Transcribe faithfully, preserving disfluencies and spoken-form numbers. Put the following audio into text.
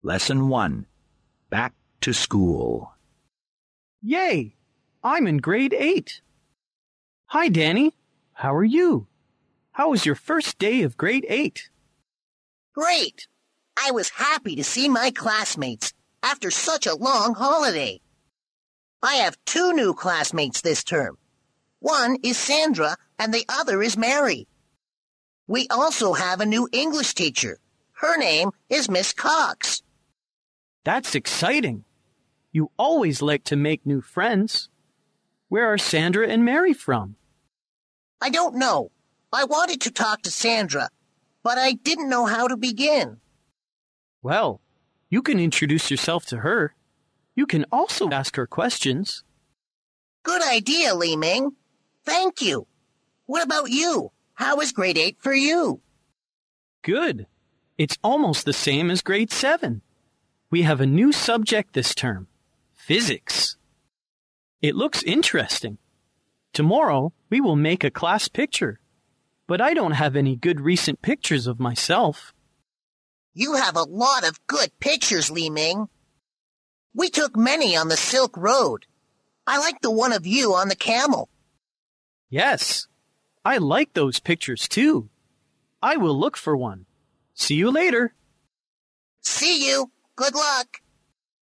Lesson one. Back to School. Yay! I'm in grade eight. Hi, Danny. How are you? How was your first day of grade eight? Great! I was happy to see my classmates after such a long holiday. I have two new classmates this term. One is Sandra and the other is Mary. We also have a new English teacher. Her name is Miss Cox. That's exciting. You always like to make new friends. Where are Sandra and Mary from? I don't know. I wanted to talk to Sandra, but I didn't know how to begin. Well, you can introduce yourself to her. You can also ask her questions. Good idea, Li Ming. Thank you. What about you? How is grade eight for you? Good. It's almost the same as grade seven. We have a new subject this term, physics. It looks interesting. Tomorrow, we will make a class picture. But I don't have any good recent pictures of myself. You have a lot of good pictures, Li Ming. We took many on the Silk Road. I like the one of you on the camel. Yes, I like those pictures too. I will look for one. See you later. See you. Good luck.